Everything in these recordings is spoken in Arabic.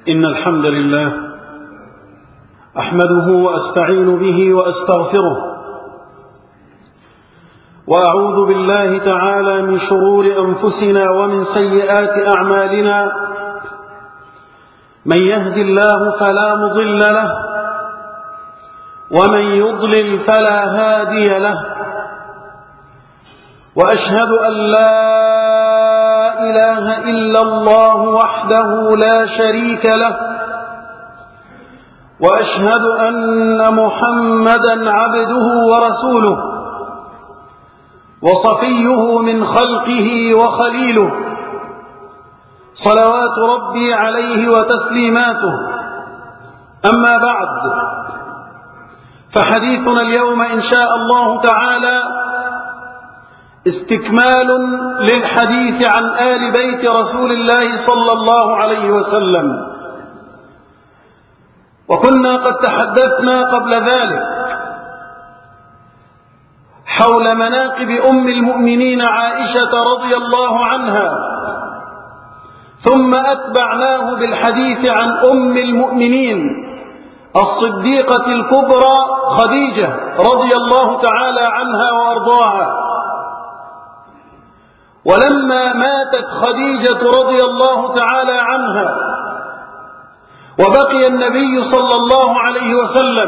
إن الحمد لله أحمده وأستعين به وأستغفره، وأعوذ بالله تعالى من شرور أنفسنا ومن سيئات أعمالنا. من يهد الله فلا مضل له، ومن يضلل فلا هادي له، وأشهد أن لا إله إلا الله وحده لا شريك له، وأشهد أن محمدا عبده ورسوله وصفيه من خلقه وخليله، صلوات ربي عليه وتسليماته. أما بعد، فحديثنا اليوم إن شاء الله تعالى استكمال للحديث عن آل بيت رسول الله صلى الله عليه وسلم. وكنا قد تحدثنا قبل ذلك حول مناقب أم المؤمنين عائشة رضي الله عنها، ثم أتبعناه بالحديث عن أم المؤمنين الصديقة الكبرى خديجة رضي الله تعالى عنها وأرضاها. ولما ماتت خديجة رضي الله تعالى عنها وبقي النبي صلى الله عليه وسلم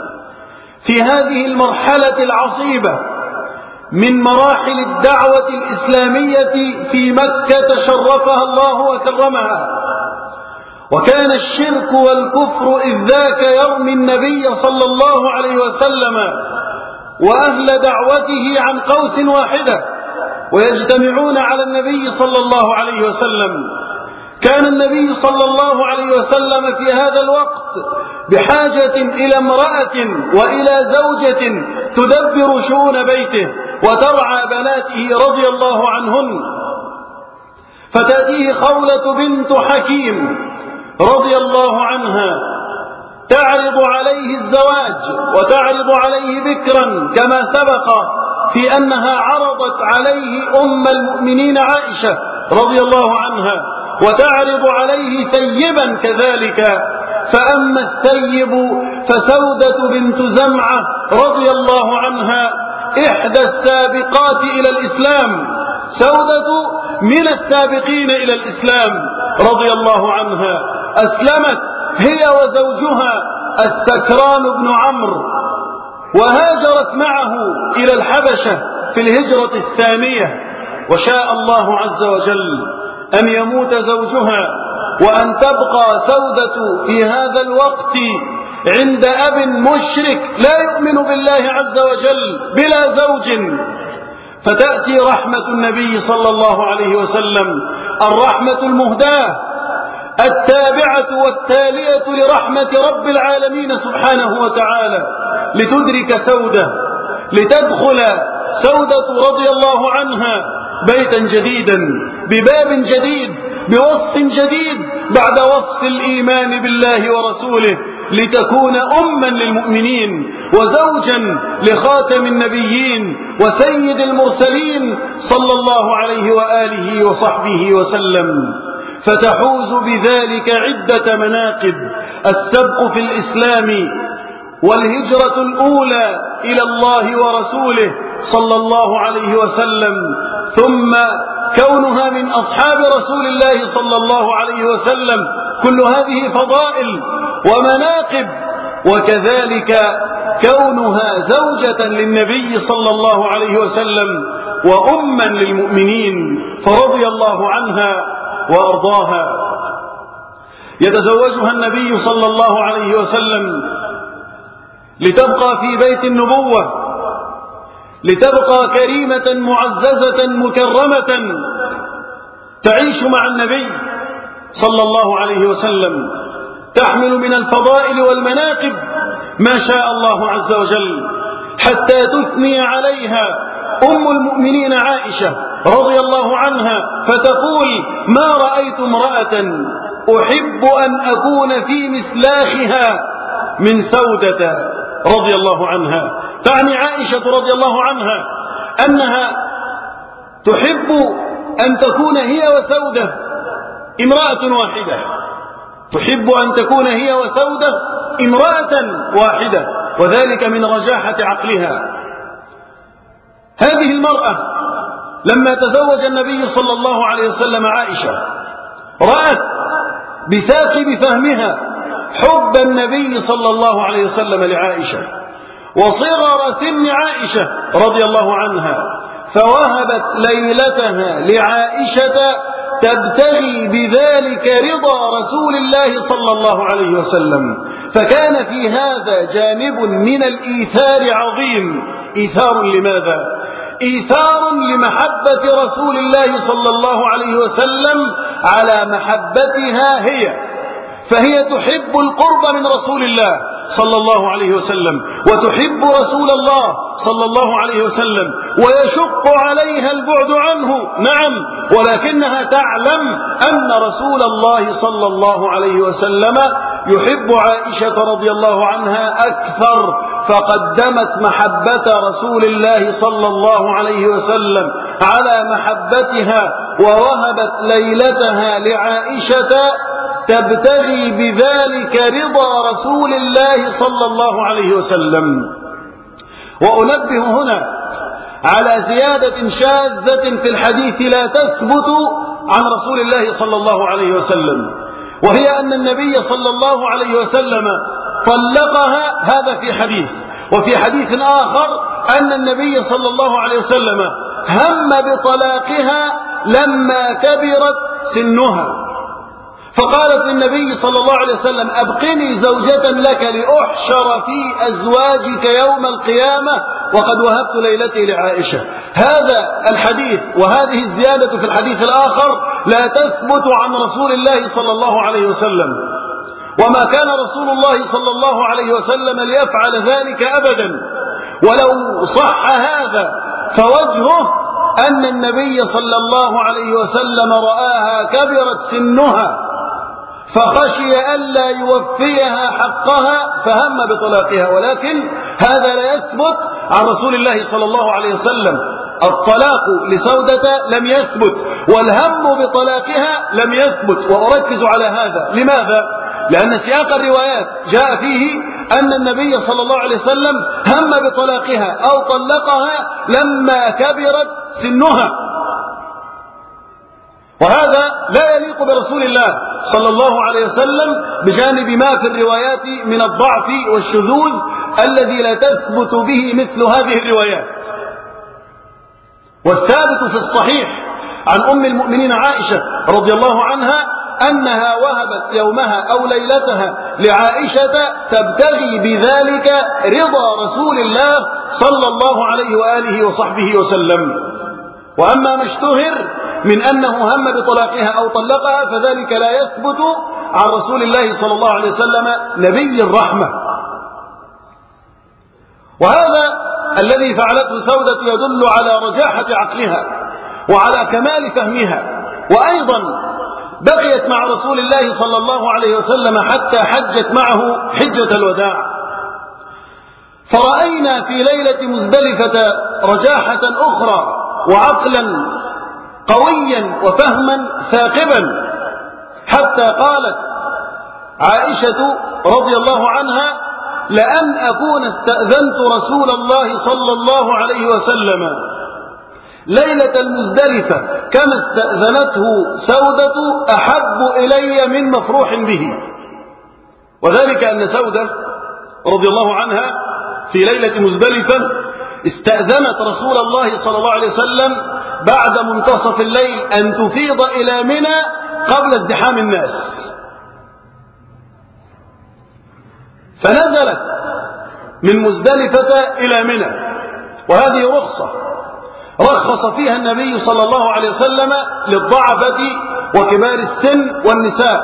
في هذه المرحلة العصيبة من مراحل الدعوة الإسلامية في مكة شرفها الله وكرمها، وكان الشرك والكفر إذ ذاك يرمي النبي صلى الله عليه وسلم وأهل دعوته عن قوس واحدة ويجتمعون على النبي صلى الله عليه وسلم. كان النبي صلى الله عليه وسلم في هذا الوقت بحاجة إلى امرأة وإلى زوجة تدبر شؤون بيته وترعى بناته رضي الله عنهن. فتأتيه خولة بنت حكيم رضي الله عنها تعرض عليه الزواج وتعرض عليه بكرا، كما سبق في أنها عرضت عليه أم المؤمنين عائشة رضي الله عنها، وتعرض عليه ثيبا كذلك. فأما الثيب فسودة بنت زمعة رضي الله عنها إحدى السابقات إلى الإسلام، سودة من السابقين إلى الإسلام رضي الله عنها، أسلمت هي وزوجها السكران بن عمرو، وهاجرت معه إلى الحبشة في الهجرة الثانية. وشاء الله عز وجل أن يموت زوجها وأن تبقى سودة في هذا الوقت عند أب مشرك لا يؤمن بالله عز وجل بلا زوج. فتأتي رحمة النبي صلى الله عليه وسلم، الرحمة المهداة التابعة والتالية لرحمة رب العالمين سبحانه وتعالى، لتدرك سودة، لتدخل سودة رضي الله عنها بيتا جديدا بباب جديد بوصف جديد بعد وصف الإيمان بالله ورسوله، لتكون أما للمؤمنين وزوجا لخاتم النبيين وسيد المرسلين صلى الله عليه وآله وصحبه وسلم. فتحوز بذلك عدة مناقب: السبق في الإسلام، والهجرة الأولى إلى الله ورسوله صلى الله عليه وسلم، ثم كونها من أصحاب رسول الله صلى الله عليه وسلم. كل هذه فضائل ومناقب، وكذلك كونها زوجة للنبي صلى الله عليه وسلم وأما للمؤمنين، فرضي الله عنها وأرضاها. يتزوجها النبي صلى الله عليه وسلم لتبقى في بيت النبوة، لتبقى كريمة معززة مكرمة تعيش مع النبي صلى الله عليه وسلم، تحمل من الفضائل والمناقب ما شاء الله عز وجل، حتى تثني عليها أم المؤمنين عائشة رضي الله عنها فتقول: ما رأيت امرأة أحب أن أكون في مسلاخها من سودة رضي الله عنها. تعني عائشة رضي الله عنها أنها تحب أن تكون هي وسودة امرأة واحدة، تحب أن تكون هي وسودة امرأة واحدة، وذلك من رجاحة عقلها. هذه المرأة لما تزوج النبي صلى الله عليه وسلم عائشة رأت بثاقب فهمها حب النبي صلى الله عليه وسلم لعائشة وصغر سن عائشة رضي الله عنها، فوهبت ليلتها لعائشة تبتغي بذلك رضا رسول الله صلى الله عليه وسلم. فكان في هذا جانب من الإيثار عظيم. إيثار لماذا؟ إيثار لمحبة رسول الله صلى الله عليه وسلم على محبتها هي، فهي تحب القرب من رسول الله صلى الله عليه وسلم وتحب رسول الله صلى الله عليه وسلم، ويشق عليها البعد عنه، نعم، ولكنها تعلم أن رسول الله صلى الله عليه وسلم يحب عائشة رضي الله عنها أكثر، فقدمت محبة رسول الله صلى الله عليه وسلم على محبتها ووهبت ليلتها لعائشة تبتغي بذلك رضا رسول الله صلى الله عليه وسلم. وأنبه هنا على زيادة شاذة في الحديث لا تثبت عن رسول الله صلى الله عليه وسلم، وهي أن النبي صلى الله عليه وسلم طلقها، هذا في حديث، وفي حديث آخر أن النبي صلى الله عليه وسلم هم بطلاقها لما كبرت سنها، فقالت للنبي صلى الله عليه وسلم أبقني زوجة لك لأحشر في أزواجك يوم القيامة وقد وهبت ليلتي لعائشة. هذا الحديث وهذه الزيادة في الحديث الآخر لا تثبت عن رسول الله صلى الله عليه وسلم، وما كان رسول الله صلى الله عليه وسلم ليفعل ذلك أبدا. ولو صح هذا فوجهه أن النبي صلى الله عليه وسلم رآها كبرت سنها فخشي ألا يوفيها حقها فهم بطلاقها، ولكن هذا لا يثبت عن رسول الله صلى الله عليه وسلم. الطلاق لسودة لم يثبت والهم بطلاقها لم يثبت، وأركز على هذا. لماذا؟ لأن سياق الروايات جاء فيه أن النبي صلى الله عليه وسلم هم بطلاقها أو طلقها لما كبرت سنها، وهذا لا يليق برسول الله صلى الله عليه وسلم بجانب ما في الروايات من الضعف والشذوذ الذي لا تثبت به مثل هذه الروايات. والثابت في الصحيح عن أم المؤمنين عائشة رضي الله عنها أنها وهبت يومها أو ليلتها لعائشة تبتغي بذلك رضا رسول الله صلى الله عليه وآله وصحبه وسلم. وأما ما اشتهر من أنه هم بطلاقها أو طلقها فذلك لا يثبت عن رسول الله صلى الله عليه وسلم نبي الرحمة. وهذا الذي فعلته سودة يدل على رجاحة عقلها وعلى كمال فهمها. وأيضا بقيت مع رسول الله صلى الله عليه وسلم حتى حجت معه حجة الوداع، فرأينا في ليلة مزدلفة رجاحة أخرى وعقلا قويا وفهما ثاقبا، حتى قالت عائشة رضي الله عنها لأن أكون استأذنت رسول الله صلى الله عليه وسلم ليلة المزدلفة كما استأذنته سودة أحب إلي من مفروح به. وذلك أن سودة رضي الله عنها في ليلة مزدلفة استأذنت رسول الله صلى الله عليه وسلم بعد منتصف الليل أن تفيض إلى منى قبل ازدحام الناس، فنزلت من مزدلفة إلى منى، وهذه رخص فيها النبي صلى الله عليه وسلم للضعفة وكبار السن والنساء.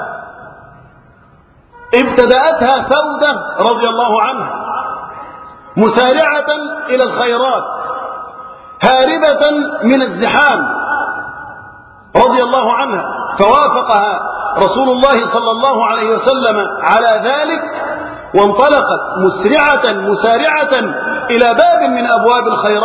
ابتدأتها سودة رضي الله عنها مسارعة إلى الخيرات هاربة من الزحام رضي الله عنها، فوافقها رسول الله صلى الله عليه وسلم على ذلك، وانطلقت مسارعة إلى باب من أبواب الخيرات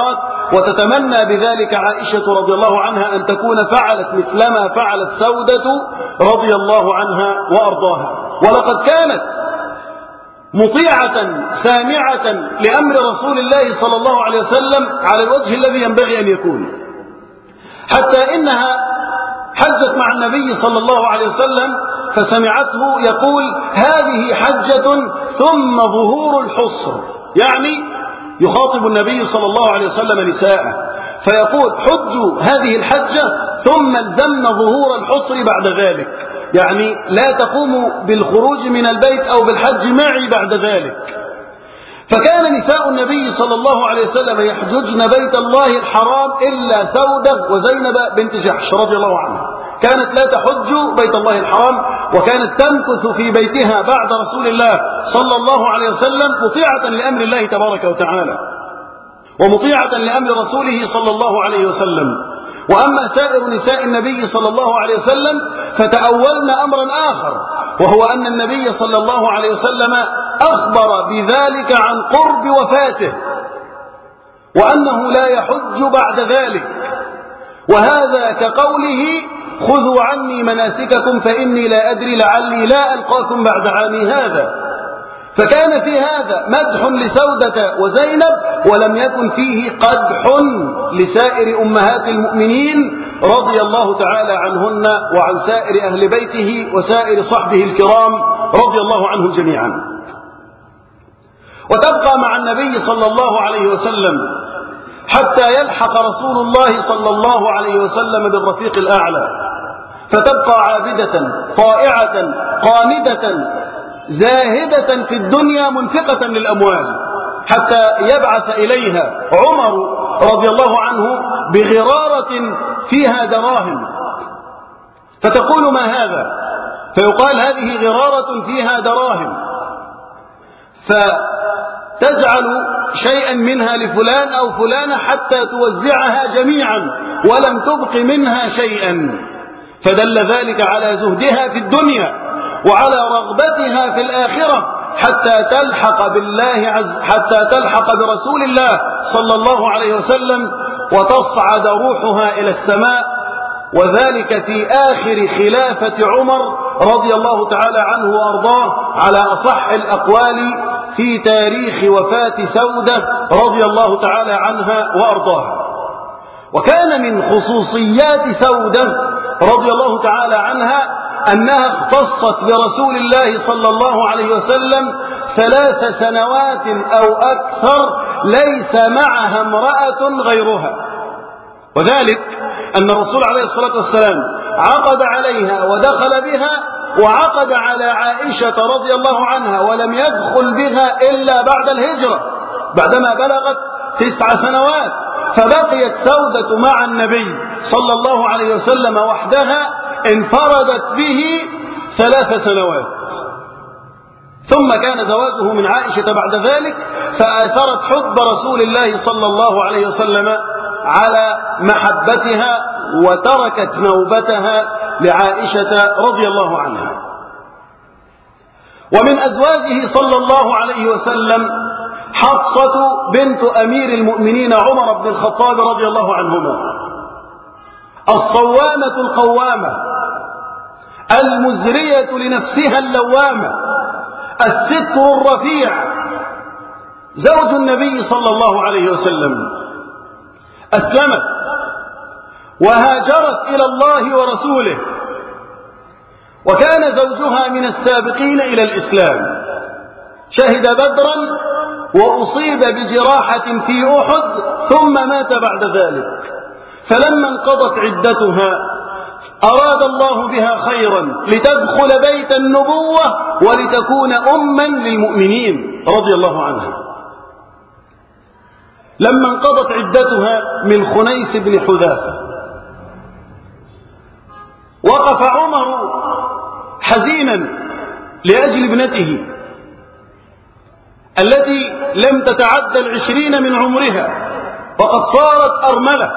وتتمنى بذلك عائشة رضي الله عنها أن تكون فعلت مثلما فعلت سودة رضي الله عنها وأرضاها. ولقد كانت مطيعة سامعة لأمر رسول الله صلى الله عليه وسلم على الوجه الذي ينبغي أن يكون، حتى إنها حجت مع النبي صلى الله عليه وسلم فسمعته يقول: هذه حجة ثم ظهور الحصر، يعني يخاطب النبي صلى الله عليه وسلم نساءه فيقول: حجوا هذه الحجة ثم الزمن ظهور الحصر بعد ذلك، يعني لا تقوموا بالخروج من البيت أو بالحج معي بعد ذلك. فكان نساء النبي صلى الله عليه وسلم يحججن بيت الله الحرام إلا سودة وزينب بنت جحش رضي الله عنها، كانت لا تحج بيت الله الحرام، وكانت تمكث في بيتها بعد رسول الله صلى الله عليه وسلم مطيعة لأمر الله تبارك وتعالى ومطيعة لأمر رسوله صلى الله عليه وسلم. وأما سائر نساء النبي صلى الله عليه وسلم فتأولن أمرا آخر، وهو أن النبي صلى الله عليه وسلم أخبر بذلك عن قرب وفاته وأنه لا يحج بعد ذلك، وهذا كقوله: خذوا عني مناسككم فإني لا أدري لعلي لا ألقاكم بعد عامي هذا. فكان في هذا مدح لسودة وزينب، ولم يكن فيه قدح لسائر أمهات المؤمنين رضي الله تعالى عنهن وعن سائر أهل بيته وسائر صحبه الكرام رضي الله عنهم جميعا. وتبقى مع النبي صلى الله عليه وسلم حتى يلحق رسول الله صلى الله عليه وسلم بالرفيق الأعلى، فتبقى عابدة طائعة قاندة زاهدة في الدنيا منفقة للأموال، حتى يبعث إليها عمر رضي الله عنه بغرارة فيها دراهم، فتقول: ما هذا؟ فيقال: هذه غرارة فيها دراهم، فتجعل شيئا منها لفلان أو فلانة حتى توزعها جميعا ولم تبق منها شيئا، فدل ذلك على زهدها في الدنيا وعلى رغبتها في الآخرة حتى تلحق برسول الله صلى الله عليه وسلم وتصعد روحها إلى السماء، وذلك في آخر خلافة عمر رضي الله تعالى عنه وأرضاه على أصح الأقوال في تاريخ وفاة سودة رضي الله تعالى عنها وأرضاها. وكان من خصوصيات سودة رضي الله تعالى عنها أنها اختصت برسول الله صلى الله عليه وسلم 3 سنوات أو أكثر ليس معها امرأة غيرها، وذلك أن الرسول عليه الصلاة والسلام عقد عليها ودخل بها، وعقد على عائشة رضي الله عنها ولم يدخل بها إلا بعد الهجرة بعدما بلغت 9 سنوات، فبقيت سودة مع النبي صلى الله عليه وسلم وحدها انفردت به 3 سنوات. ثم كان زواجه من عائشة بعد ذلك، فآثرت حب رسول الله صلى الله عليه وسلم على محبتها وتركت نوبتها لعائشة رضي الله عنها. ومن أزواجه صلى الله عليه وسلم حفصة بنت أمير المؤمنين عمر بن الخطاب رضي الله عنهما، الصوامة القوامة المزرية لنفسها اللوامة، الستر الرفيع، زوج النبي صلى الله عليه وسلم، أسلمت وهاجرت إلى الله ورسوله، وكان زوجها من السابقين إلى الإسلام، شهد بدرا وأصيب بجراحة في أحد ثم مات بعد ذلك. فلما انقضت عدتها أراد الله بها خيرا لتدخل بيت النبوة ولتكون أما للمؤمنين رضي الله عنها. لما انقضت عدتها من خنيس بن حذافة وقف عمر حزينا لأجل ابنته التي لم تتعدى 20 من عمرها وقد صارت أرملة،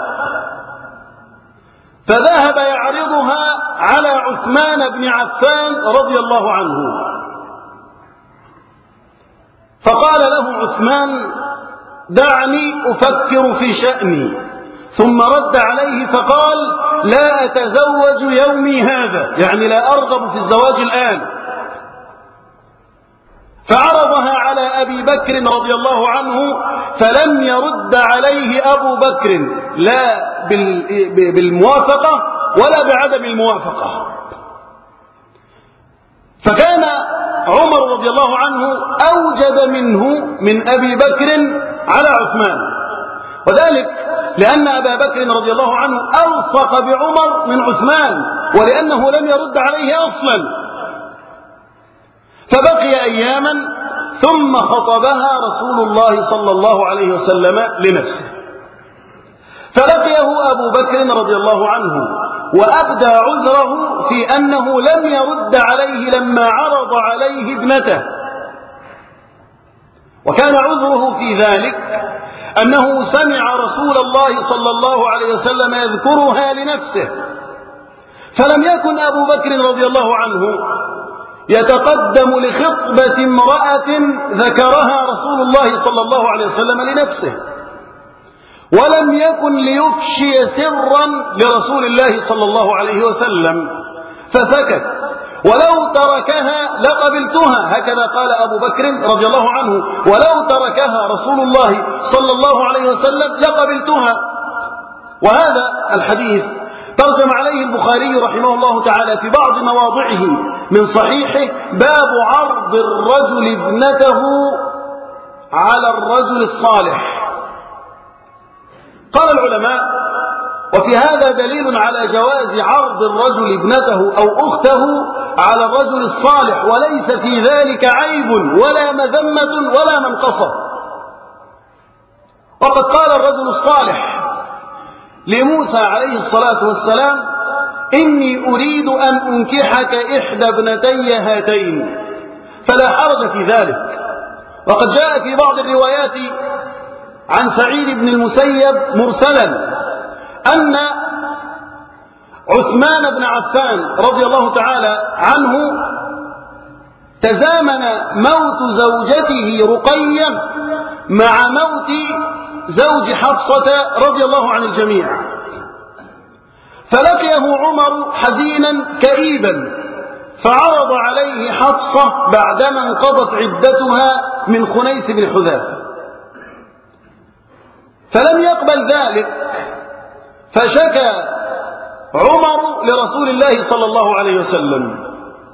فذهب يعرضها على عثمان بن عفان رضي الله عنه، فقال له عثمان: دعني أفكر في شأني، ثم رد عليه فقال لا أتزوج يومي هذا، يعني لا أرغب في الزواج الآن. فعرضها على أبي بكر رضي الله عنه، فلم يرد عليه أبو بكر لا بالموافقة ولا بعدم الموافقة. فكان عمر رضي الله عنه أوجد منه من أبي بكر على عثمان، وذلك لأن أبا بكر رضي الله عنه ألصق بعمر من عثمان، ولأنه لم يرد عليه أصلا. فبقي أياما ثم خطبها رسول الله صلى الله عليه وسلم لنفسه، فلقيه أبو بكر رضي الله عنه وأبدى عذره في أنه لم يرد عليه لما عرض عليه ابنته، وكان عذره في ذلك أنه سمع رسول الله صلى الله عليه وسلم يذكرها لنفسه، فلم يكن أبو بكر رضي الله عنه يتقدم لخطبة امرأة ذكرها رسول الله صلى الله عليه وسلم لنفسه، ولم يكن ليفشي سرا لرسول الله صلى الله عليه وسلم، فسكت. ولو تركها لقبلتها، هكذا قال أبو بكر رضي الله عنه، ولو تركها رسول الله صلى الله عليه وسلم لقبلتها. وهذا الحديث ترجم عليه البخاري رحمه الله تعالى في بعض مواضعه من صحيحه باب عرض الرجل ابنته على الرجل الصالح. قال العلماء: وفي هذا دليل على جواز عرض الرجل ابنته أو أخته على الرجل الصالح، وليس في ذلك عيب ولا مذمة ولا منقصة. وقد قال الرجل الصالح لموسى عليه الصلاة والسلام: إني أريد أن أنكحك إحدى ابنتي هاتين، فلا حرج في ذلك. وقد جاء في بعض الروايات عن سعيد بن المسيب مرسلا أن عثمان بن عفان رضي الله تعالى عنه تزامن موت زوجته رقية مع موت زوج حفصة رضي الله عن الجميع، فلقيه عمر حزينا كئيبا، فعرض عليه حفصة بعدما انقضت عدتها من خنيس بن حذافة، فلم يقبل ذلك، فشكى عمر لرسول الله صلى الله عليه وسلم،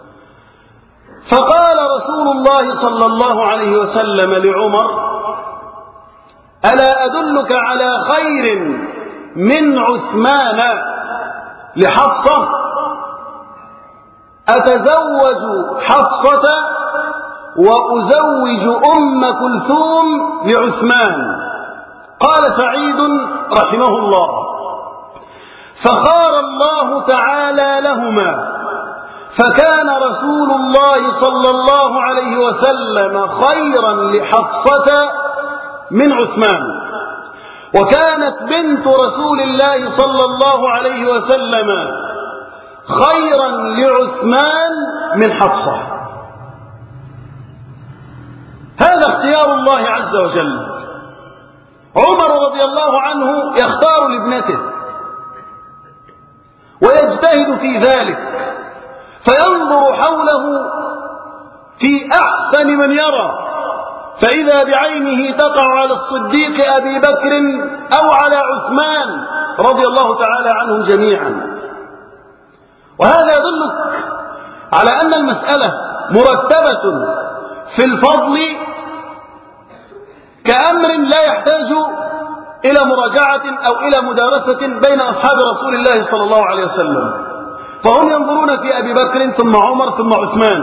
فقال رسول الله صلى الله عليه وسلم لعمر: ألا أدلك على خير من عثمان لحفصة؟ أتزوج حفصة وأزوج أم كلثوم لعثمان. قال سعيد رحمه الله: فخار الله تعالى لهما، فكان رسول الله صلى الله عليه وسلم خيرا لحفصة من عثمان، وكانت بنت رسول الله صلى الله عليه وسلم خيرا لعثمان من حفصة. هذا اختيار الله عز وجل. عمر رضي الله عنه يختار لابنته ويجتهد في ذلك، فينظر حوله في أحسن من يرى، فإذا بعينه تقع على الصديق أبي بكر أو على عثمان رضي الله تعالى عنهم جميعا. وهذا يدلك على أن المسألة مرتبة في الفضل كأمر لا يحتاج إلى مراجعة أو إلى مدارسة بين أصحاب رسول الله صلى الله عليه وسلم، فهم ينظرون في أبي بكر ثم عمر ثم عثمان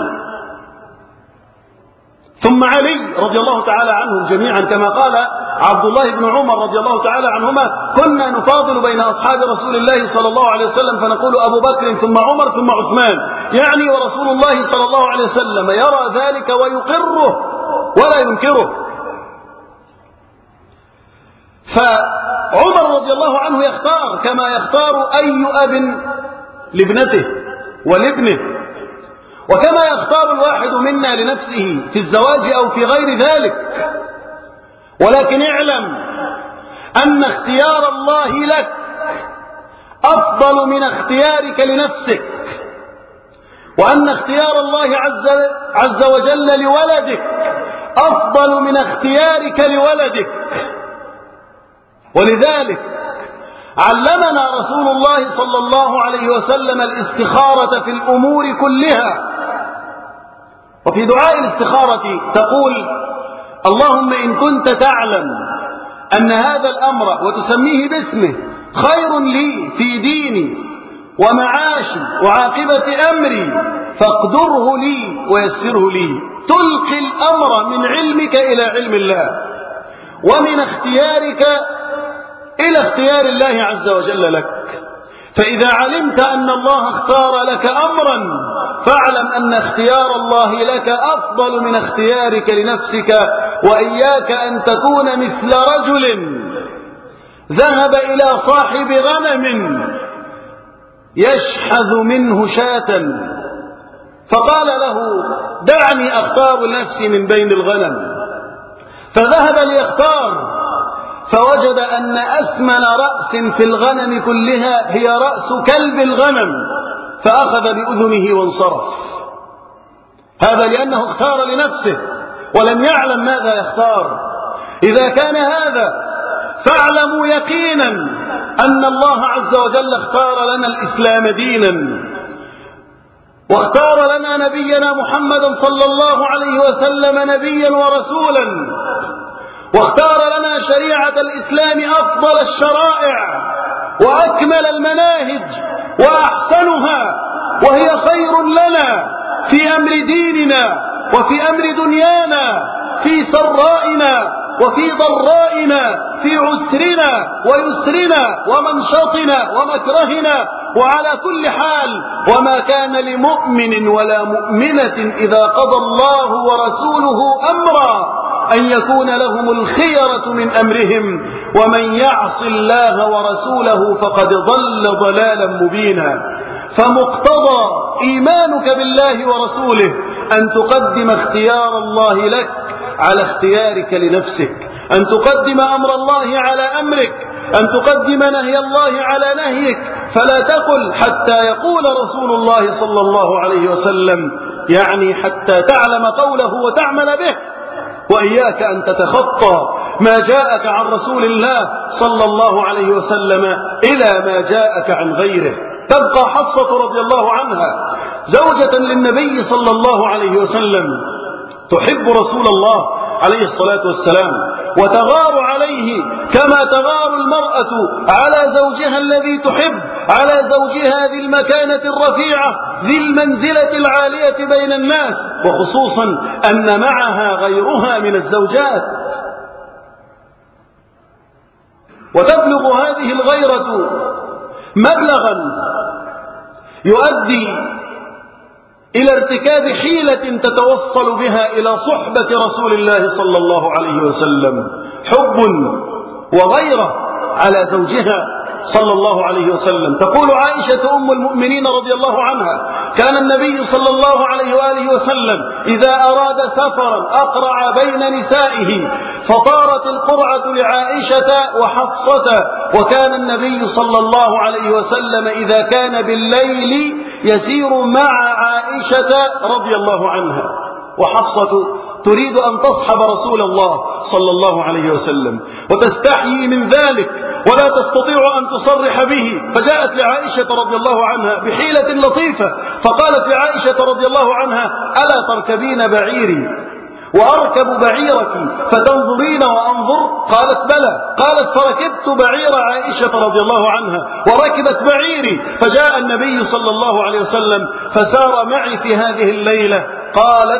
ثم علي رضي الله تعالى عنهم جميعا، كما قال عبد الله بن عمر رضي الله تعالى عنهما: كنا نفاضل بين أصحاب رسول الله صلى الله عليه وسلم فنقول أبو بكر ثم عمر ثم عثمان، يعني ورسول الله صلى الله عليه وسلم يرى ذلك ويقره ولا ينكره. فعمر رضي الله عنه يختار كما يختار أي أب لابنته ولابنه، وكما يختار الواحد منا لنفسه في الزواج أو في غير ذلك. ولكن اعلم أن اختيار الله لك أفضل من اختيارك لنفسك، وأن اختيار الله عز وجل لولدك أفضل من اختيارك لولدك. ولذلك علمنا رسول الله صلى الله عليه وسلم الاستخارة في الأمور كلها. وفي دعاء الاستخارة تقول: اللهم إن كنت تعلم أن هذا الأمر، وتسميه باسمه، خير لي في ديني ومعاشي وعاقبة أمري فاقدره لي ويسره لي. تلقي الأمر من علمك إلى علم الله، ومن اختيارك إلى اختيار الله عز وجل لك. فإذا علمت أن الله اختار لك أمرا فاعلم أن اختيار الله لك أفضل من اختيارك لنفسك. وإياك أن تكون مثل رجل ذهب إلى صاحب غنم يشحذ منه شاة فقال له: دعني أختار لنفسي من بين الغنم. فذهب ليختار فوجد أن أثمن رأس في الغنم كلها هي رأس كلب الغنم، فأخذ بأذنه وانصرف. هذا لأنه اختار لنفسه ولم يعلم ماذا يختار. إذا كان هذا فاعلموا يقينا أن الله عز وجل اختار لنا الإسلام دينا، واختار لنا نبينا محمدا صلى الله عليه وسلم نبيا ورسولا، واختار لنا شريعة الإسلام أفضل الشرائع وأكمل المناهج وأحسنها، وهي خير لنا في أمر ديننا وفي أمر دنيانا، في سرائنا وفي ضرائنا، في عسرنا ويسرنا ومنشطنا ومكرهنا، وعلى كل حال. وما كان لمؤمن ولا مؤمنة إذا قضى الله ورسوله أمرا أن يكون لهم الخيرة من أمرهم، ومن يعص الله ورسوله فقد ضل ضلالا مبينا. فمقتضى إيمانك بالله ورسوله أن تقدم اختيار الله لك على اختيارك لنفسك، أن تقدم أمر الله على أمرك، أن تقدم نهي الله على نهيك. فلا تقل حتى يقول رسول الله صلى الله عليه وسلم، يعني حتى تعلم قوله وتعمل به. وإياك أن تتخطى ما جاءك عن رسول الله صلى الله عليه وسلم إلى ما جاءك عن غيره. تبقى حفصة رضي الله عنها زوجة للنبي صلى الله عليه وسلم، تحب رسول الله عليه الصلاة والسلام وتغار عليه كما تغار المرأة على زوجها الذي تحب، على زوجها ذي المكانة الرفيعة ذي المنزلة العالية بين الناس، وخصوصا أن معها غيرها من الزوجات. وتبلغ هذه الغيرة مبلغا يؤدي إلى ارتكاب حيلة تتوصل بها إلى صحبة رسول الله صلى الله عليه وسلم، حب وغيرة على زوجها صلى الله عليه وسلم. تقول عائشة أم المؤمنين رضي الله عنها: كان النبي صلى الله عليه وآله وسلم إذا أراد سفرا أقرع بين نسائه، فطارت القرعة لعائشة وحفصة، وكان النبي صلى الله عليه وسلم إذا كان بالليل يسير مع عائشة رضي الله عنها، وحفصة تريد أن تصحب رسول الله صلى الله عليه وسلم وتستحيي من ذلك ولا تستطيع أن تصرح به، فجاءت لعائشة رضي الله عنها بحيلة لطيفة، فقالت لعائشة رضي الله عنها: ألا تركبين بعيري وأركب بعيرك فتنظرين وأنظر؟ قالت: بلى. قالت: فركبت بعير عائشة رضي الله عنها وركبت بعيري، فجاء النبي صلى الله عليه وسلم فسار معي في هذه الليلة. قالت: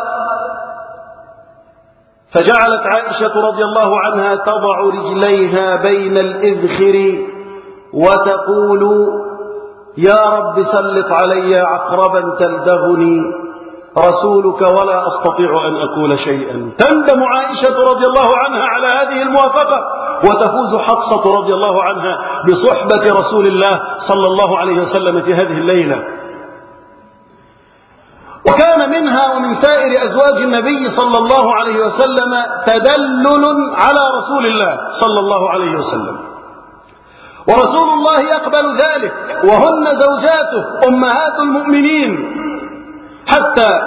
فجعلت عائشة رضي الله عنها تضع رجليها بين الإذخر وتقول: يا رب سلط علي عقربا تلدغني رسولك ولا أستطيع أن أقول شيئا. تندم عائشة رضي الله عنها على هذه الموافقة، وتفوز حفصة رضي الله عنها بصحبة رسول الله صلى الله عليه وسلم في هذه الليلة. وكان منها منها ومن سائر أزواج النبي صلى الله عليه وسلم تدلل على رسول الله صلى الله عليه وسلم، ورسول الله يقبل ذلك، وهن زوجاته أمهات المؤمنين، حتى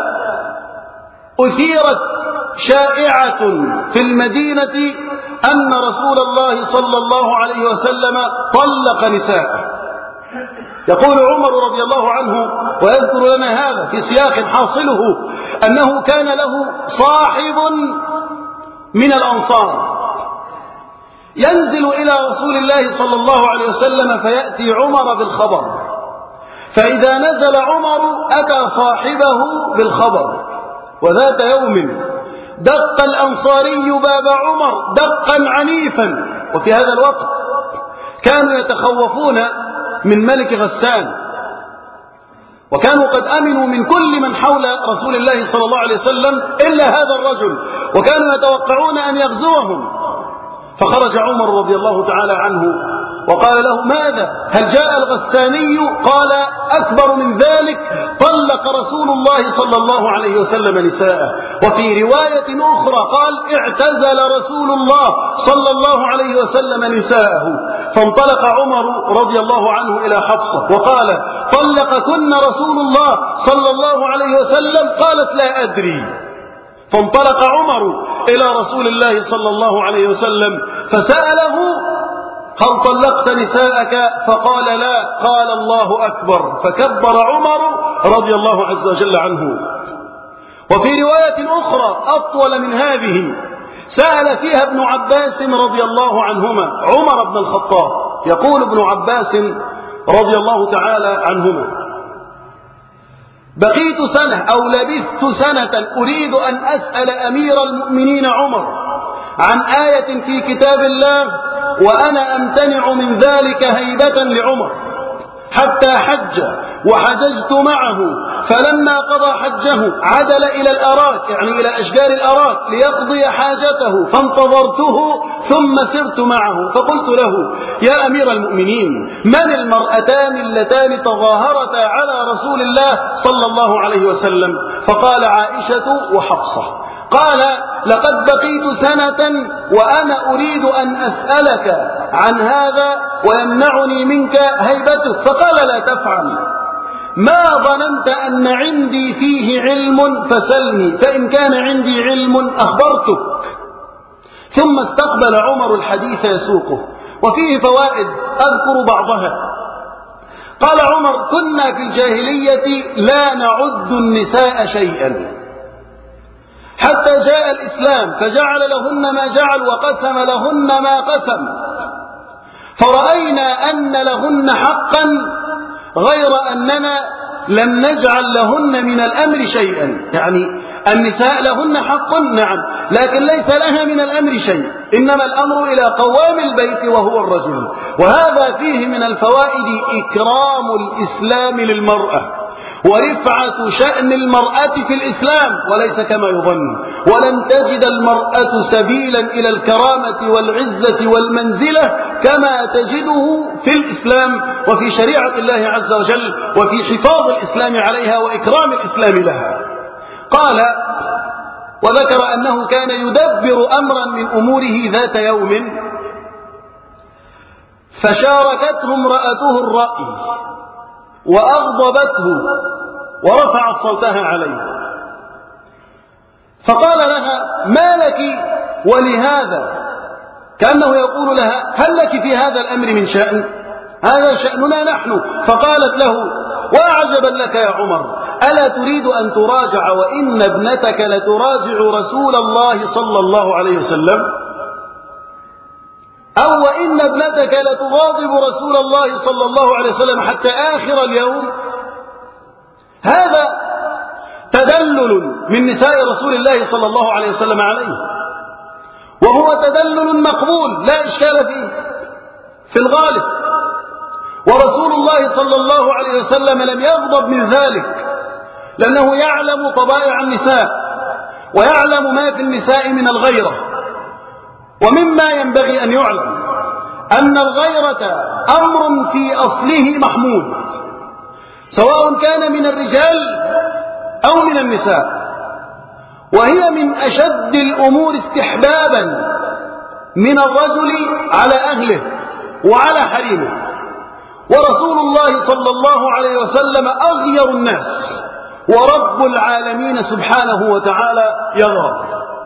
أثيرت شائعة في المدينة أن رسول الله صلى الله عليه وسلم طلق نساءه. يقول عمر رضي الله عنه ويذكر لنا هذا في سياق حاصله أنه كان له صاحب من الأنصار ينزل إلى رسول الله صلى الله عليه وسلم فيأتي عمر بالخبر، فإذا نزل عمر أتى صاحبه بالخبر. وذات يوم دق الأنصاري باب عمر دقا عنيفا، وفي هذا الوقت كانوا يتخوفون من ملك غسان، وكانوا قد أمنوا من كل من حول رسول الله صلى الله عليه وسلم إلا هذا الرجل، وكانوا يتوقعون أن يغزوهم. فخرج عمر رضي الله تعالى عنه وقال له: ماذا؟ هل جاء الغساني؟ قال: أكبر من ذلك، طلق رسول الله صلى الله عليه وسلم نساءه. وفي رواية أخرى قال: اعتزل رسول الله صلى الله عليه وسلم نساءه. فانطلق عمر رضي الله عنه إلى حفصة وقال: طلقكن رسول الله صلى الله عليه وسلم؟ قالت: لا أدري. فانطلق عمر إلى رسول الله صلى الله عليه وسلم فسأله: هل طلقت نساءك؟ فقال: لا. قال: الله أكبر. فكبر عمر رضي الله عز وجل عنه. وفي رواية أخرى أطول من هذه سأل فيها ابن عباس رضي الله عنهما عمر بن الخطاب. يقول ابن عباس رضي الله تعالى عنهما: بقيت سنة أو لبثت سنة أريد أن أسأل أمير المؤمنين عمر عن آية في كتاب الله وأنا أمتنع من ذلك هيبة لعمر، حتى حج وحججت معه، فلما قضى حجه عدل إلى الأراك، يعني إلى أشجار الأراك، ليقضي حاجته، فانتظرته ثم سرت معه، فقلت له: يا أمير المؤمنين، من المرأتان اللتان تظاهرتا على رسول الله صلى الله عليه وسلم؟ فقال: عائشة وحفصة. قال: لقد بقيت سنة وأنا أريد أن أسألك عن هذا ويمنعني منك هيبتك. فقال: لا تفعل، ما ظننت أن عندي فيه علم فسلني، فإن كان عندي علم أخبرتك. ثم استقبل عمر الحديث يسوقه، وفيه فوائد أذكر بعضها. قال عمر: كنا في الجاهلية لا نعد النساء شيئا، حتى جاء الإسلام فجعل لهن ما جعل وقسم لهن ما قسم، فرأينا أن لهن حقا غير أننا لم نجعل لهن من الأمر شيئا. يعني النساء لهن حق، نعم، لكن ليس لها من الأمر شيء، إنما الأمر إلى قوام البيت وهو الرجل. وهذا فيه من الفوائد إكرام الإسلام للمرأة ورفعة شأن المرأة في الإسلام، وليس كما يظن. ولن تجد المرأة سبيلا إلى الكرامة والعزة والمنزلة كما تجده في الإسلام وفي شريعة الله عز وجل وفي حفاظ الإسلام عليها وإكرام الإسلام لها. قال: وذكر أنه كان يدبر أمرا من أموره ذات يوم فشاركته امرأته الرأي وأغضبته ورفعت صوتها عليه، فقال لها: ما لك ولهذا؟ كأنه يقول لها: هل لك في هذا الأمر من شأن؟ هذا شأننا نحن. فقالت له: وأعجبا لك يا عمر، ألا تريد أن تراجع وإن ابنتك لتراجع رسول الله صلى الله عليه وسلم؟ أو وإن ابنتك لتغاضب رسول الله صلى الله عليه وسلم حتى آخر اليوم؟ هذا تدلل من نساء رسول الله صلى الله عليه وسلم عليه، وهو تدلل مقبول لا إشكال فيه في الغالب. ورسول الله صلى الله عليه وسلم لم يغضب من ذلك، لأنه يعلم طبائع النساء ويعلم ما في النساء من الغيرة. ومما ينبغي أن يعلم أن الغيرة أمر في أصله محمود، سواء كان من الرجال أو من النساء. وهي من أشد الأمور استحبابا من الرجل على أهله وعلى حريمه. ورسول الله صلى الله عليه وسلم أغير الناس، ورب العالمين سبحانه وتعالى يغار.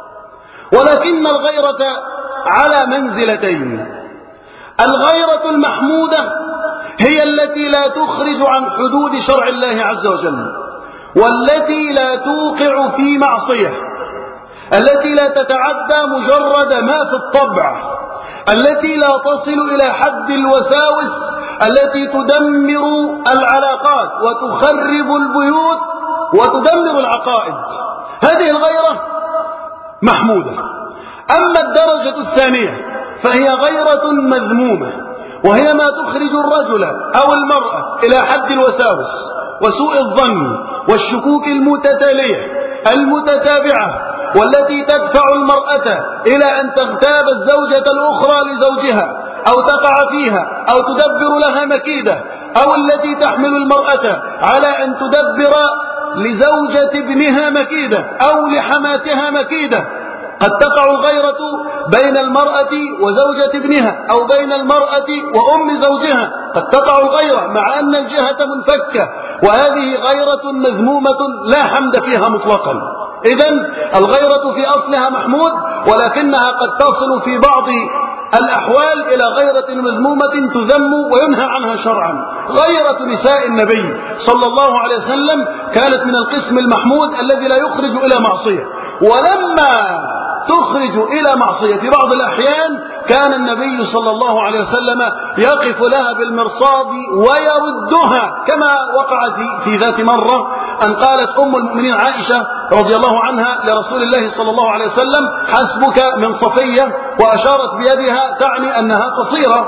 ولكن الغيرة على منزلتين: الغيرة المحمودة هي التي لا تخرج عن حدود شرع الله عز وجل، والتي لا توقع في معصية، التي لا تتعدى مجرد ما في الطبع، التي لا تصل إلى حد الوساوس التي تدمر العلاقات وتخرب البيوت وتدمر العقائد. هذه الغيرة محمودة. أما الدرجة الثانية فهي غيرة مذمومة، وهي ما تخرج الرجل أو المرأة إلى حد الوساوس وسوء الظن والشكوك المتتالية المتتابعة، والتي تدفع المرأة إلى أن تغتاب الزوجة الأخرى لزوجها أو تقع فيها أو تدبر لها مكيدة، أو التي تحمل المرأة على أن تدبر لزوجة ابنها مكيدة أو لحماتها مكيدة. قد تقع الغيرة بين المرأة وزوجة ابنها، أو بين المرأة وأم زوجها، قد تقع الغيرة مع أن الجهة منفكة، وهذه غيرة مذمومة لا حمد فيها مطلقا. إذن الغيرة في أصلها محمود، ولكنها قد تصل في بعض الأحوال إلى غيرة مذمومة تذم وينهى عنها شرعا. غيرة نساء النبي صلى الله عليه وسلم كانت من القسم المحمود الذي لا يخرج إلى معصية، ولما تخرج إلى معصية في بعض الأحيان كان النبي صلى الله عليه وسلم يقف لها بالمرصاد ويردها، كما وقع في ذات مرة أن قالت أم المؤمنين عائشة رضي الله عنها لرسول الله صلى الله عليه وسلم: حسبك من صفية، وأشارت بيدها تعني أنها قصيرة.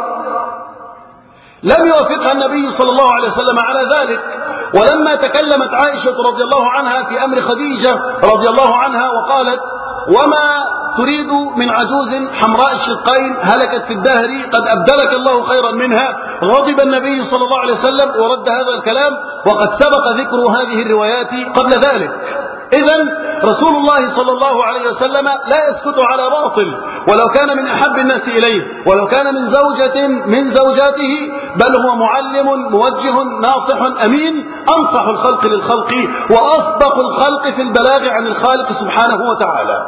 لم يوافقها النبي صلى الله عليه وسلم على ذلك. ولما تكلمت عائشة رضي الله عنها في أمر خديجة رضي الله عنها وقالت: وما تريد من عجوز حمراء الشقين هلكت في الدهر قد أبدلك الله خيرا منها، غضب النبي صلى الله عليه وسلم ورد هذا الكلام، وقد سبق ذكر هذه الروايات قبل ذلك. إذن رسول الله صلى الله عليه وسلم لا يسكت على باطل، ولو كان من أحب الناس إليه، ولو كان من زوجة من زوجاته، بل هو معلم موجه ناصح أمين، أنصح الخلق للخلق وأصدق الخلق في البلاغ عن الخالق سبحانه وتعالى.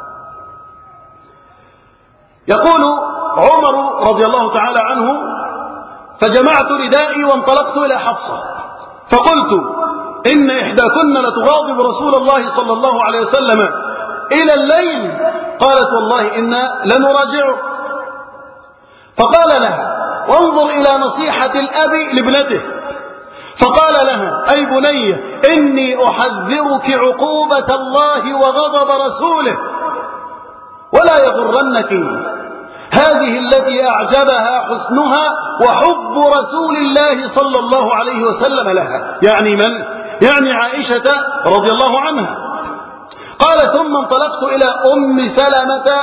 يقول عمر رضي الله تعالى عنه: فجمعت ردائي وانطلقت إلى حفصة فقلت: إن إحداكن لتغاضب رسول الله صلى الله عليه وسلم إلى الليل. قالت: والله إنا لنراجعه. فقال لها: وانظر إلى نصيحة الأب لابنته. فقال لها: أي بني، إني أحذرك عقوبة الله وغضب رسوله، ولا يغرنك هذه التي أعجبها حسنها وحب رسول الله صلى الله عليه وسلم لها. يعني من؟ يعني عائشة رضي الله عنها. قال: ثم انطلقت إلى أم سلمة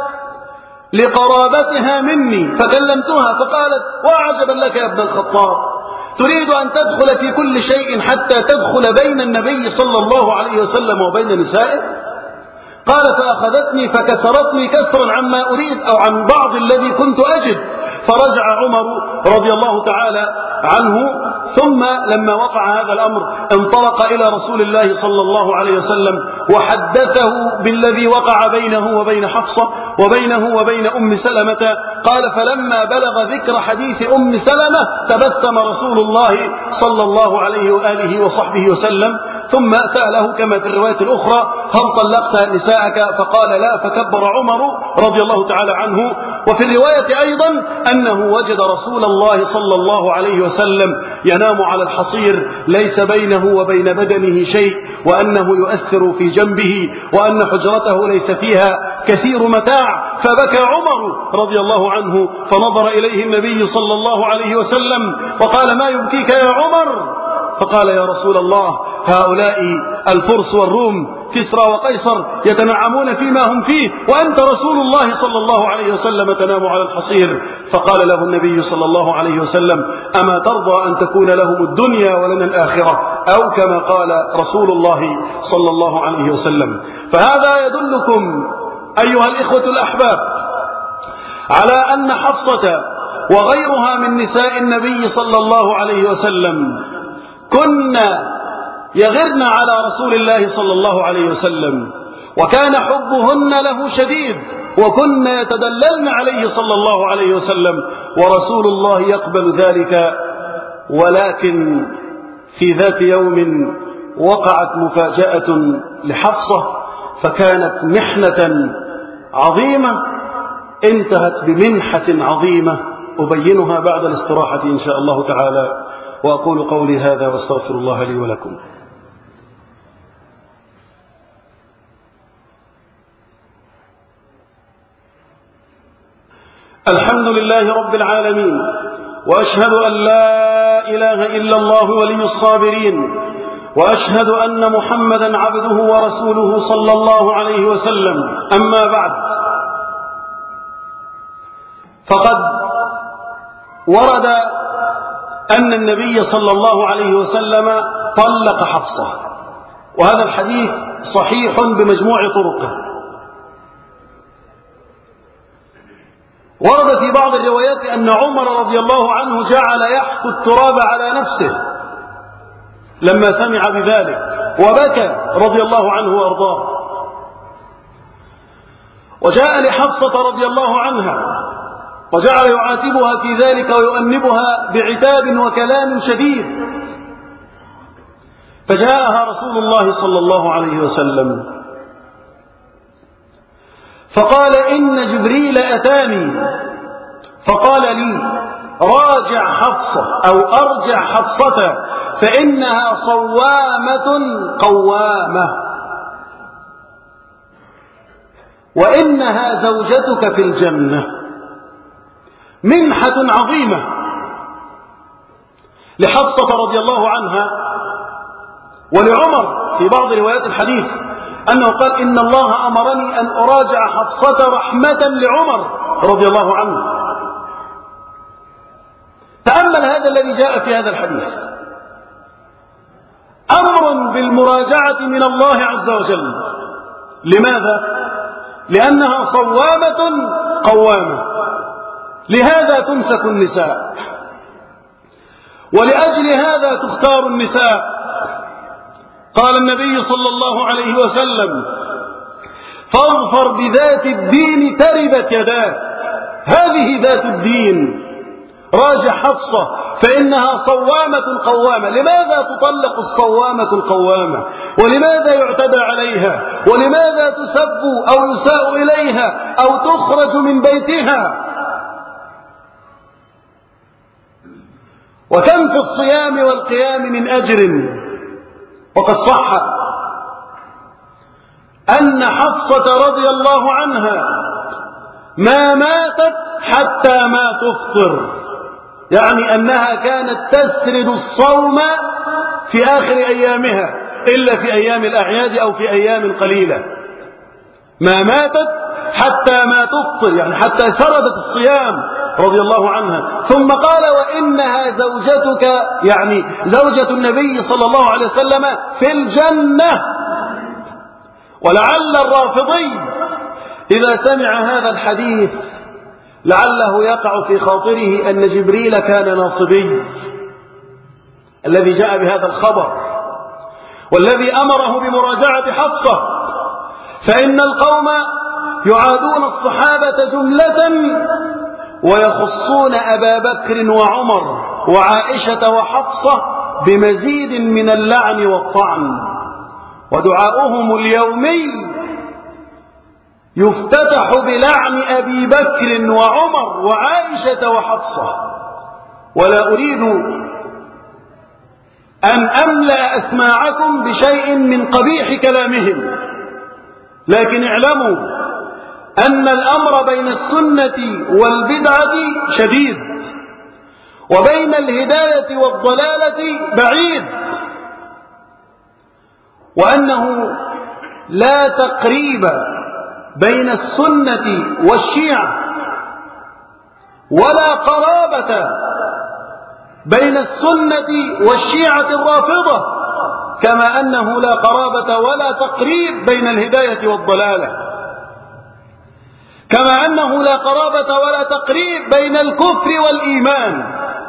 لقرابتها مني فكلمتها فقالت: وعجبا لك يا ابن الخطاب، تريد أن تدخل في كل شيء حتى تدخل بين النبي صلى الله عليه وسلم وبين نسائه؟ قال: فأخذتني فكسرتني كسرا عما أريد أو عن بعض الذي كنت أجد. فرجع عمر رضي الله تعالى عنه، ثم لما وقع هذا الأمر انطلق إلى رسول الله صلى الله عليه وسلم وحدثه بالذي وقع بينه وبين حفصة وبينه وبين أم سلمة. قال: فلما بلغ ذكر حديث أم سلمة تبسم رسول الله صلى الله عليه وآله وصحبه وسلم، ثم سأله كما في الرواية الأخرى: هل طلقت نساءك؟ فقال: لا. فكبر عمر رضي الله تعالى عنه. وفي الرواية أيضا أنه وجد رسول الله صلى الله عليه وسلم ينام على الحصير ليس بينه وبين بدنه شيء، وأنه يؤثر في جنبه، وأن حجرته ليس فيها كثير متاع. فبكى عمر رضي الله عنه، فنظر إليه النبي صلى الله عليه وسلم وقال: ما يبكيك يا عمر؟ فقال: يا رسول الله، هؤلاء الفرس والروم كسرى وقيصر يتنعمون فيما هم فيه، وأنت رسول الله صلى الله عليه وسلم تنام على الحصير. فقال له النبي صلى الله عليه وسلم: أما ترضى أن تكون لهم الدنيا ولنا الآخرة؟ أو كما قال رسول الله صلى الله عليه وسلم. فهذا يدلكم أيها الإخوة الأحباب على أن حفصة وغيرها من نساء النبي صلى الله عليه وسلم كن يغرن على رسول الله صلى الله عليه وسلم، وكان حبهن له شديد، وكن يتدللن عليه صلى الله عليه وسلم، ورسول الله يقبل ذلك. ولكن في ذات يوم وقعت مفاجأة لحفصة، فكانت محنة عظيمة انتهت بمنحة عظيمة أبينها بعد الاستراحة إن شاء الله تعالى. وأقول قولي هذا واستغفر الله لي ولكم. الحمد لله رب العالمين، وأشهد أن لا إله إلا الله ولي الصابرين، وأشهد أن محمدا عبده ورسوله صلى الله عليه وسلم. أما بعد، فقد ورد أن النبي صلى الله عليه وسلم طلق حفصة، وهذا الحديث صحيح بمجموع طرقه. ورد في بعض الروايات أن عمر رضي الله عنه جعل يحث التراب على نفسه لما سمع بذلك، وبكى رضي الله عنه وأرضاه. وجاء لحفصة رضي الله عنها وجعل يعاتبها في ذلك ويؤنبها بعتاب وكلام شديد، فجاءها رسول الله صلى الله عليه وسلم فقال: إن جبريل أتاني فقال لي: راجع حفصة أو أرجع حفصة فإنها صوامة قوامة، وإنها زوجتك في الجنة. منحة عظيمة لحفصة رضي الله عنها. ولعمر في بعض روايات الحديث أنه قال: إن الله أمرني أن أراجع حفصة رحمة لعمر رضي الله عنه. تأمل هذا الذي جاء في هذا الحديث، أمر بالمراجعة من الله عز وجل. لماذا؟ لأنها صوامة قوامة، لهذا تمسك النساء، ولأجل هذا تختار النساء. قال النبي صلى الله عليه وسلم: فاظفر بذات الدين تربت يداك. هذه ذات الدين. راجع حفصة فإنها صوامة قوامة. لماذا تطلق الصوامة القوامة؟ ولماذا يعتدى عليها؟ ولماذا تسب أو يساء إليها أو تخرج من بيتها؟ وكم في الصيام والقيام من أجر. وقد صح أن حفصة رضي الله عنها ما ماتت حتى ما تفطر، يعني أنها كانت تسرد الصوم في آخر أيامها إلا في أيام الأعياد أو في أيام قليلة. ما ماتت حتى ما تفطر، يعني حتى سردت الصيام رضي الله عنها. ثم قال: وإنها زوجتك، يعني زوجة النبي صلى الله عليه وسلم في الجنة. ولعل الرافضي إذا سمع هذا الحديث لعله يقع في خاطره أن جبريل كان ناصبي الذي جاء بهذا الخبر والذي أمره بمراجعة حفصة، فإن القوم يعادون الصحابة جملة ويخصون أبا بكر وعمر وعائشة وحفصة بمزيد من اللعن والطعن، ودعاؤهم اليومي يفتتح بلعن أبي بكر وعمر وعائشة وحفصة. ولا أريد أن أملأ أسماعكم بشيء من قبيح كلامهم، لكن اعلموا أن الأمر بين السنة والبدعة شديد، وبين الهداية والضلالة بعيد. وأنه لا تقريب بين السنة والشيعة ولا قرابة بين السنة والشيعة الرافضة، كما أنه لا قرابة ولا تقريب بين الهداية والضلالة، كما أنه لا قرابة ولا تقريب بين الكفر والإيمان.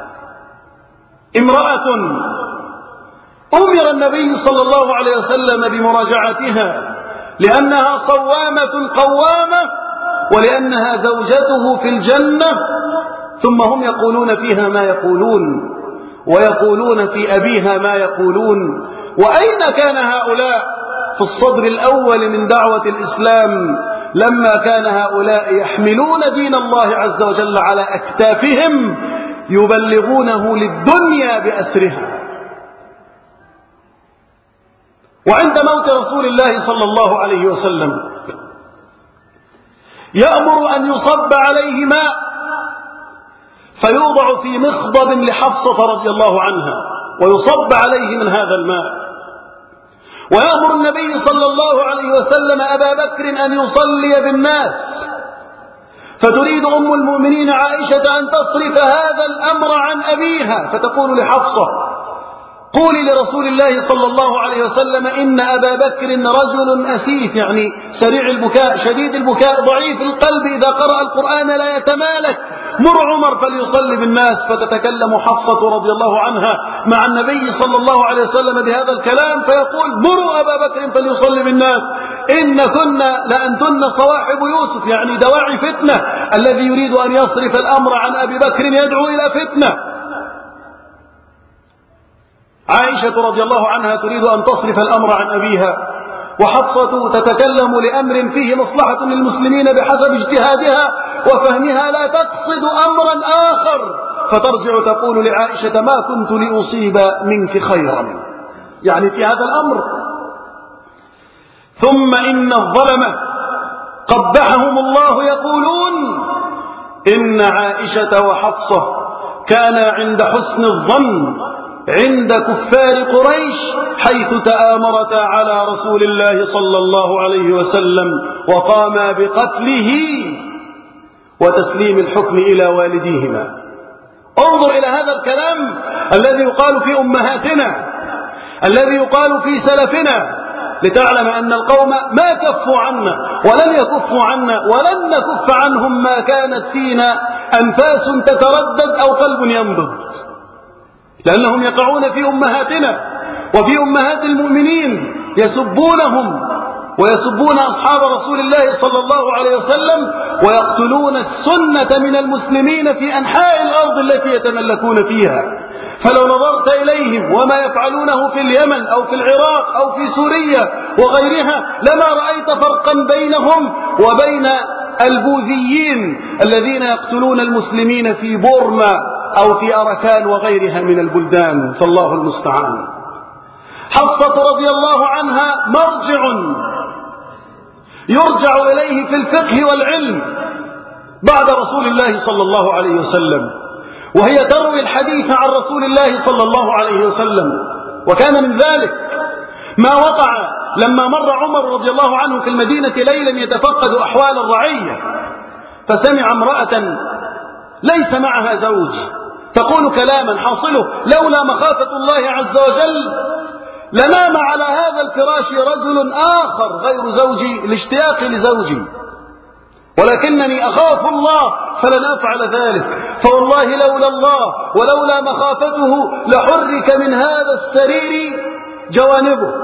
امرأة أمر النبي صلى الله عليه وسلم بمراجعتها لأنها صوامة قوامة ولأنها زوجته في الجنة، ثم هم يقولون فيها ما يقولون ويقولون في أبيها ما يقولون. وأين كان هؤلاء في الصدر الأول من دعوة الإسلام لما كان هؤلاء يحملون دين الله عز وجل على أكتافهم يبلغونه للدنيا بأسرها؟ وعند موت رسول الله صلى الله عليه وسلم يأمر أن يصب عليه ماء فيوضع في مخضب لحفصة رضي الله عنها ويصب عليه من هذا الماء. ويأمر النبي صلى الله عليه وسلم أبا بكر أن يصلي بالناس، فتريد أم المؤمنين عائشة أن تصرف هذا الأمر عن أبيها، فتقول لحفصة: قولي لرسول الله صلى الله عليه وسلم إن أبا بكر رجل أسيف، يعني سريع البكاء شديد البكاء ضعيف القلب، إذا قرأ القرآن لا يتمالك، مر عمر فليصلي بالناس. فتتكلم حفصة رضي الله عنها مع النبي صلى الله عليه وسلم بهذا الكلام فيقول: مروا أبا بكر فليصلي بالناس، إن كنا لأنتن صواحب يوسف، يعني دواعي فتنة، الذي يريد أن يصرف الأمر عن أبي بكر يدعو إلى فتنة. عائشة رضي الله عنها تريد أن تصرف الأمر عن أبيها، وحفصة تتكلم لأمر فيه مصلحة للمسلمين بحسب اجتهادها وفهمها، لا تقصد أمرا آخر، فترجع تقول لعائشة: ما كنت لأصيب منك خيرا، يعني في هذا الأمر. ثم إن الظلمة قبحهم الله يقولون إن عائشة وحفصة كانا عند حسن الظن عند كفار قريش حيث تآمرتا على رسول الله صلى الله عليه وسلم وقاما بقتله وتسليم الحكم إلى والديهما. انظر إلى هذا الكلام الذي يقال في أمهاتنا، الذي يقال في سلفنا، لتعلم أن القوم ما كفوا عنا ولن يكفوا عنا ولن نكف عنهم ما كانت فينا أنفاس تتردد أو قلب ينبض، لأنهم يقعون في أمهاتنا وفي أمهات المؤمنين، يسبونهم ويسبون أصحاب رسول الله صلى الله عليه وسلم ويقتلون السنة من المسلمين في أنحاء الأرض التي يتملكون فيها. فلو نظرت إليهم وما يفعلونه في اليمن أو في العراق أو في سوريا وغيرها لما رأيت فرقا بينهم وبين البوذيين الذين يقتلون المسلمين في بورما أو في أركان وغيرها من البلدان، فالله المستعان. حفصة رضي الله عنها مرجع يرجع إليه في الفقه والعلم بعد رسول الله صلى الله عليه وسلم، وهي تروي الحديث عن رسول الله صلى الله عليه وسلم. وكان من ذلك ما وقع لما مر عمر رضي الله عنه في المدينة ليلا يتفقد أحوال الرعية، فسمع امرأة ليس معها زوج تقول كلاما حاصله: لولا مخافة الله عز وجل لنام على هذا الفراش رجل آخر غير زوجي الاشتياق لزوجي، ولكنني أخاف الله فلن أفعل ذلك، فوالله لولا الله ولولا مخافته لحرك من هذا السرير جوانبه.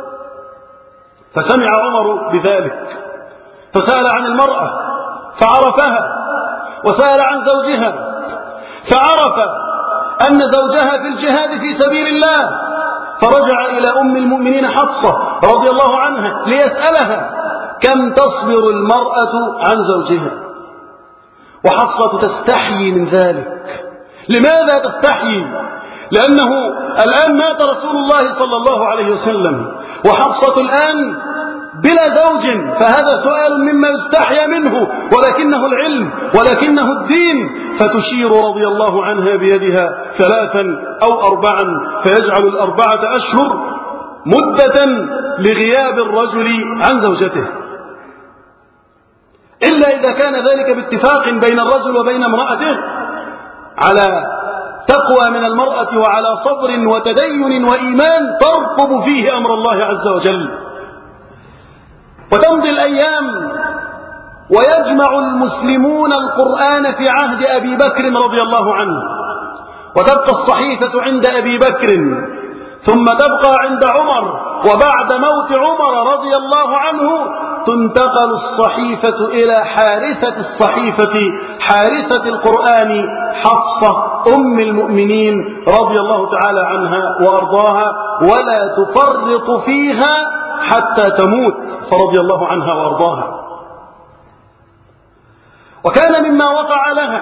فسمع عمر بذلك فسأل عن المرأة فعرفها، وسأل عن زوجها فعرف أن زوجها في الجهاد في سبيل الله، فرجع إلى أم المؤمنين حفصة رضي الله عنها ليسألها: كم تصبر المرأة عن زوجها؟ وحفصة تستحيي من ذلك. لماذا تستحيي؟ لأنه الآن مات رسول الله صلى الله عليه وسلم وحفصة الآن بلا زوج، فهذا سؤال مما يستحيا منه، ولكنه العلم ولكنه الدين. فتشير رضي الله عنها بيدها 3 أو 4 فيجعل 4 أشهر مدة لغياب الرجل عن زوجته، إلا إذا كان ذلك باتفاق بين الرجل وبين امرأته على تقوى من المرأة وعلى صبر وتدين وإيمان ترقب فيه أمر الله عز وجل. وتمضي الأيام ويجمع المسلمون القرآن في عهد أبي بكر رضي الله عنه، وتبقى الصحيفة عند أبي بكر، ثم تبقى عند عمر، وبعد موت عمر رضي الله عنه تنتقل الصحيفة إلى حارسة الصحيفة، حارسة القرآن، حفصة أم المؤمنين رضي الله تعالى عنها وأرضاها، ولا تفرط فيها حتى تموت فرضي الله عنها وأرضاها. وكان مما وقع لها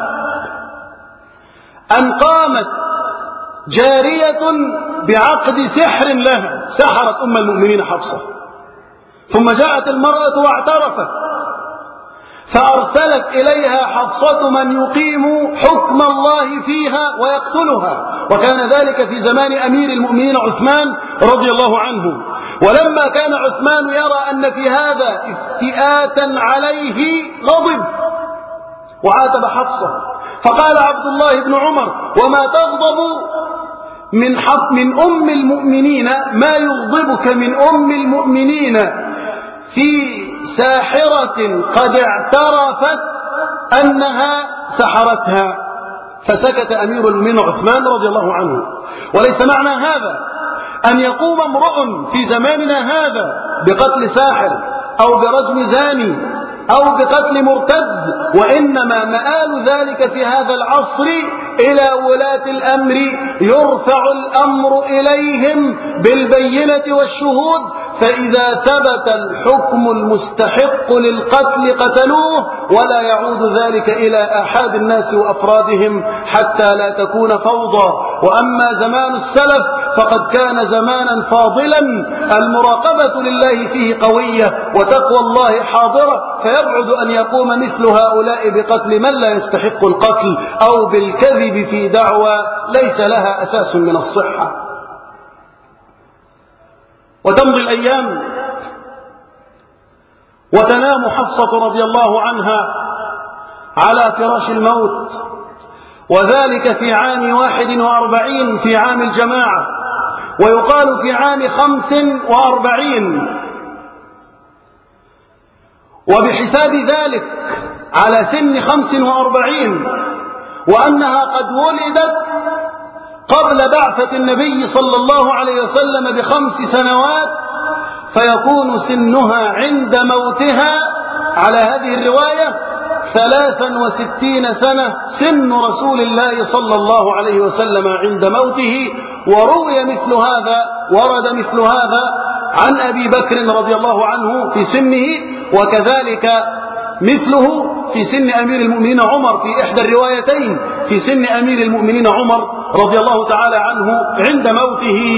أن قامت جارية بعقد سحر لها، سحرت أم المؤمنين حفصة، ثم جاءت المرأة واعترفت، فأرسلت إليها حفصة من يقيم حكم الله فيها ويقتلها، وكان ذلك في زمان أمير المؤمنين عثمان رضي الله عنه. ولما كان عثمان يرى أن في هذا افتئاتا عليه غضب وعاتب حفصة، فقال عبد الله بن عمر: وما تغضب من أم المؤمنين ما يغضبك من أم المؤمنين في ساحرة قد اعترفت أنها سحرتها. فسكت أمير المؤمنين عثمان رضي الله عنه. وليس معنى هذا أن يقوم امرؤ في زماننا هذا بقتل ساحر أو برجم زاني أو بقتل مرتد، وإنما مآل ذلك في هذا العصر إلى ولاة الأمر، يرفع الأمر إليهم بالبينة والشهود، فإذا ثبت الحكم المستحق للقتل قتلوه، ولا يعود ذلك إلى آحاد الناس وأفرادهم حتى لا تكون فوضى. وأما زمان السلف فقد كان زمانا فاضلا، المراقبة لله فيه قوية وتقوى الله حاضرة، فيبعد أن يقوم مثل هؤلاء بقتل من لا يستحق القتل أو بالكذب في دعوى ليس لها أساس من الصحة. وتمضي الأيام وتنام حفصة رضي الله عنها على فراش الموت، وذلك في عام 41 في عام الجماعة، ويقال في عام 45، وبحساب ذلك على سن 45، وأنها قد ولدت قبل بعثة النبي صلى الله عليه وسلم ب5 سنوات، فيكون سنها عند موتها على هذه الرواية 63 سنة، سن رسول الله صلى الله عليه وسلم عند موته. وروي مثل هذا، ورد مثل هذا عن أبي بكر رضي الله عنه في سنه، وكذلك مثله في سن أمير المؤمنين عمر في إحدى الروايتين، في سن أمير المؤمنين عمر رضي الله تعالى عنه عند موته،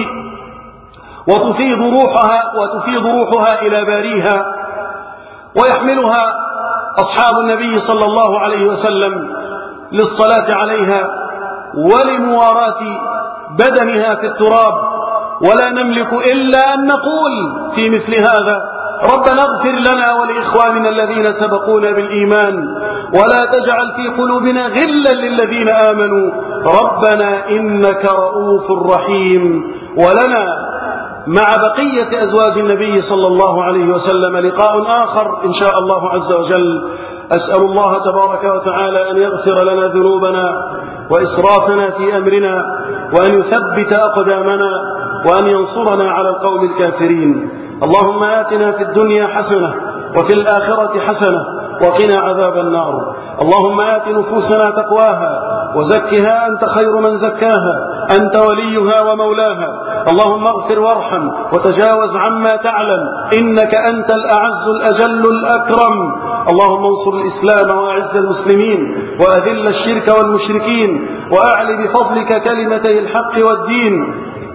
وتفيض روحها إلى باريها، ويحملها أصحاب النبي صلى الله عليه وسلم للصلاة عليها ولمواراة بدنها في التراب. ولا نملك إلا أن نقول في مثل هذا: ربنا اغفر لنا ولإخواننا الذين سبقونا بالإيمان ولا تجعل في قلوبنا غلا للذين آمنوا ربنا إنك رؤوف رحيم. ولنا مع بقية أزواج النبي صلى الله عليه وسلم لقاء آخر إن شاء الله عز وجل. أسأل الله تبارك وتعالى أن يغفر لنا ذنوبنا وإسرافنا في أمرنا، وأن يثبت أقدامنا، وأن ينصرنا على القوم الكافرين. اللهم آتنا في الدنيا حسنة وفي الآخرة حسنة وقنا عذاب النار. اللهم آت نفوسنا تقواها وزكها أنت خير من زكاها، أنت وليها ومولاها. اللهم اغفر وارحم وتجاوز عما تعلم، إنك أنت الأعز الأجل الأكرم. اللهم انصر الإسلام وأعز المسلمين، وأذل الشرك والمشركين، وأعل بفضلك كلمتي الحق والدين.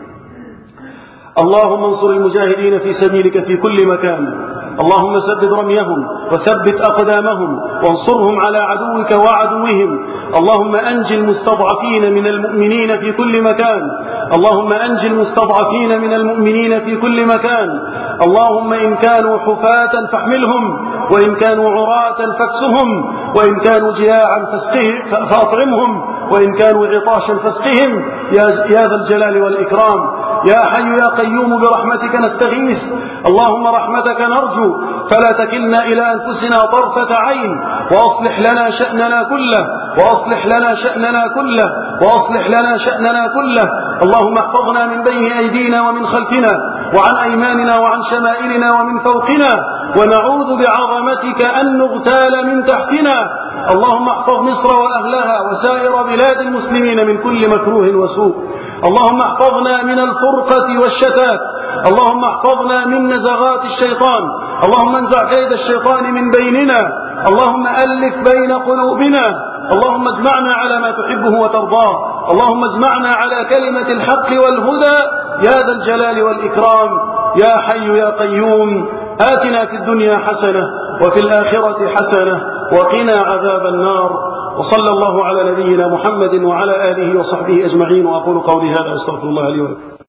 اللهم انصر المجاهدين في سبيلك في كل مكان. اللهم سدد رميهم وثبت أقدامهم وانصرهم على عدوك وعدوهم. اللهم أنج المستضعفين من المؤمنين في كل مكان. اللهم أنج المستضعفين من المؤمنين في كل مكان. اللهم إن كانوا حفاة فاحملهم، وإن كانوا عراة فاكسهم، وإن كانوا جياعا فأطعمهم، وإن كانوا عطاشا فاسقهم يا ذا الجلال والإكرام. يا حي يا قيوم برحمتك نستغيث. اللهم رحمتك نرجو فلا تكلنا إلى أنفسنا طرفة عين، وأصلح لنا شأننا كله، وأصلح لنا شأننا كله، وأصلح لنا شأننا كله. اللهم احفظنا من بين أيدينا ومن خلفنا وعن أيماننا وعن شمائلنا ومن فوقنا، ونعوذ بعظمتك أن نغتال من تحتنا. اللهم احفظ مصر وأهلها وسائر بلاد المسلمين من كل مكروه وسوء. اللهم احفظنا من الفرقة والشتات. اللهم احفظنا من نزغات الشيطان. اللهم انزع كيد الشيطان من بيننا. اللهم ألف بين قلوبنا. اللهم اجمعنا على ما تحبه وترضاه. اللهم اجمعنا على كلمة الحق والهدى يا ذا الجلال والإكرام. يا حي يا قيوم آتنا في الدنيا حسنة وفي الآخرة حسنة وقنا عذاب النار. وصلى الله على نبينا محمد وعلى آله وصحبه أجمعين. وأقول قولي هذا أستغفر الله لي ولكم.